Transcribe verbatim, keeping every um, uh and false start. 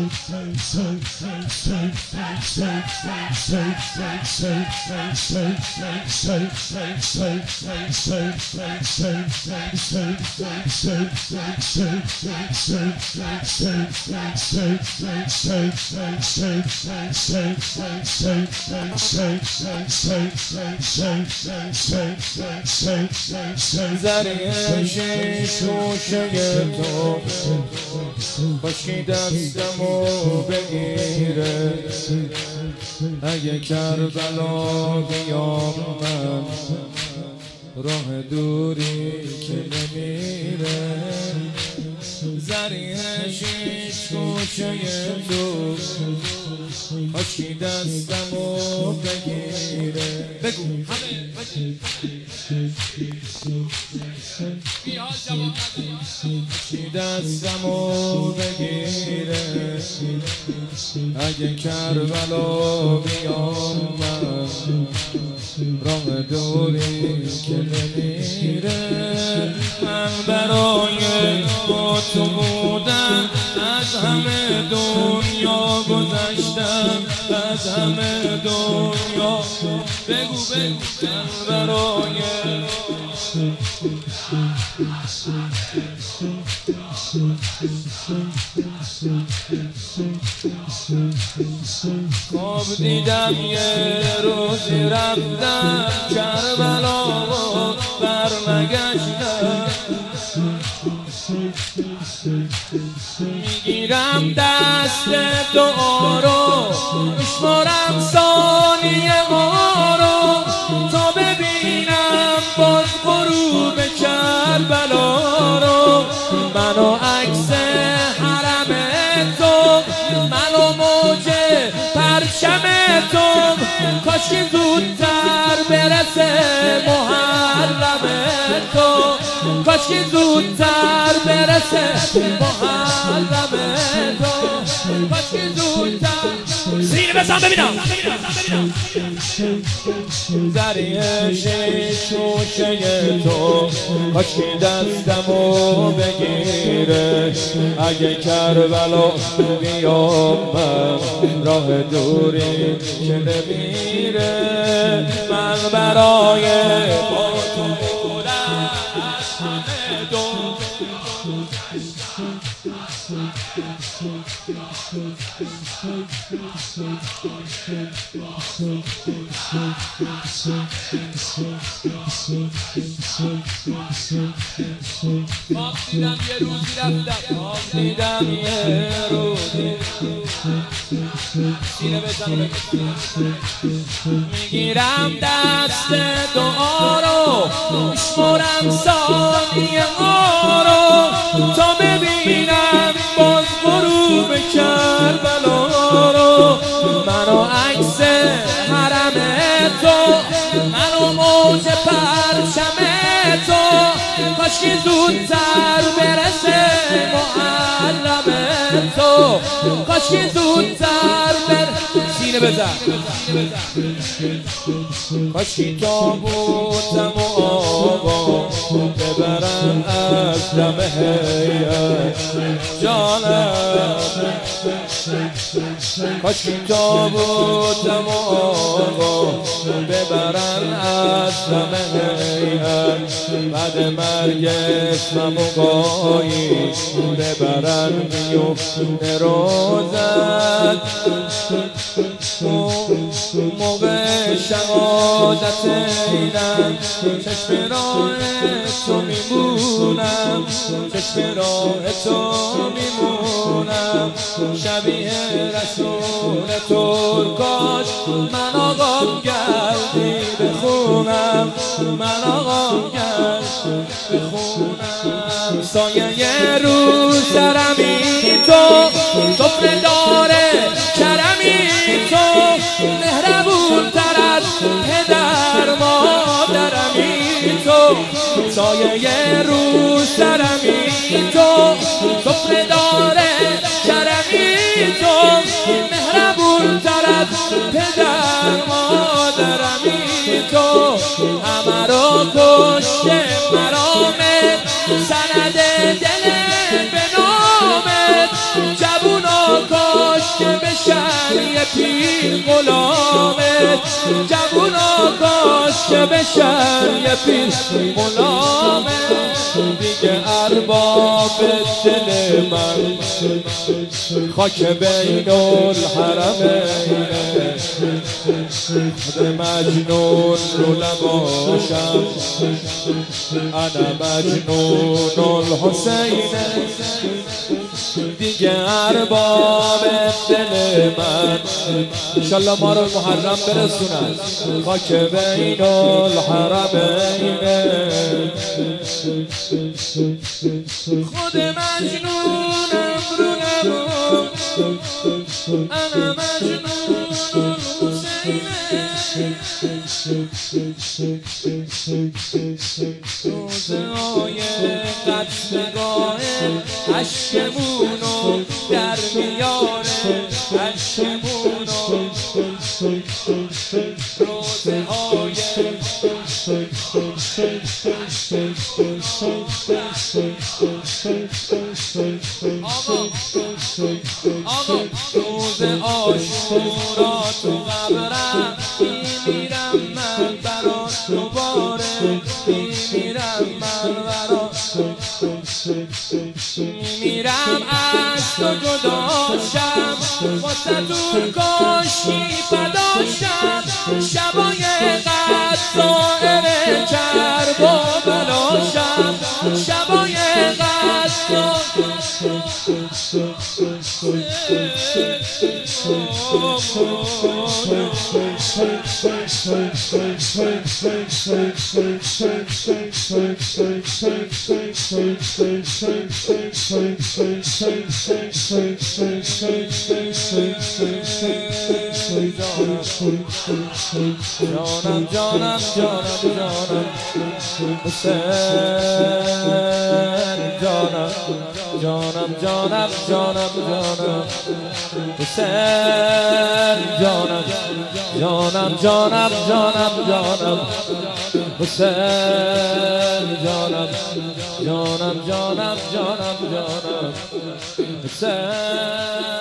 گوشه تو باشی دستمو بگیره اگه کربلا بیام من راه دوری که نمیره زریح شیش گوشه تو باشی دستمو بگیره بگو همه باشی دستمو بگیره اگه کربلا بیام من راه دوری که نمیره من برای با تو بودم از همه دنیا گذشتم از همه دنیا بگو بگو من برای خواب دیدم یه روزی رفتم کربلا و برنگشتم میگیرم دست دعا رو میشمارم ثانیه ها رو تا ببینم باز غروب کربلا رو منو عکس حرم تو منو موج پرچم تو کاشکی زودتر برسه محرم تو کاشکی زودتر برسه محرم تو کاشکی زودتر سینه بزن ببینم زریح شیش گوشه تو کاشکی دستمو بگیره اگه کربلا بیام من راه دوری که نمیره من برای با تو بودم از همه دو خواب دیدم یه روزی رفتم خواب دیدم یه روزی سینه بزن میگیرم دست دعا رو میشمارم ثانیه ها رو تا ببینم باز غروب کربلا رو منو عکس حرم تو منو موج پرچم تو کاشکی زودتر برسه محرم تو کاشکی زودتر برسه سینه بزن کاشکی تابوتم و آقا ببرن از دم هیئت جانم کاشکی تابوتم و آقا ببرن از دم هیئت بعد مرگ اسمم و گاهی ببرن میفته روزت موقع شهادت اینم چشم راه تو میمونم چشم راه تو میمونم شبیه رسول ترکاش من آقام گردی بخونم من آقام گردی بخونم سایه رو سرمی تو سفره داره کرمی تو مهربون تر از پدر مادرمی تو سایه رو سرمی تو سفره داره کرمی تو مهربون تر از پدر مادرمی تو همه رو کشته مرامت سند دل به نامت جوونا کن پیر غلامت جوونا کاش که بشن یه پیر غلامت دیگه ارباب دل من خاک بین الحرمینه خود مجنون رو نباشم انا مجنون الحسینه دیگه ارباب دل من انشالله ما رو محرم برسونن خاک بین الحرمینه خود مجنونم رو نبود انا مجنون روزه های قتلگاه عشقمونو در میاره عشقمونو روزه های آقا آقا روزه عاشورا تو قبرم میمیرم من برات دوباره میمیرم من برات میمیرم از تو جداشم واسه کاشی فداشم شبای قد سائر کرب و بلاشم شبای قد جانم جانم جانم جانم حسین جانم جانم جانم جانم جانم حسین جانم جانم جانم جانم جانم حسین جانم جانم جانم جانم جانم حسین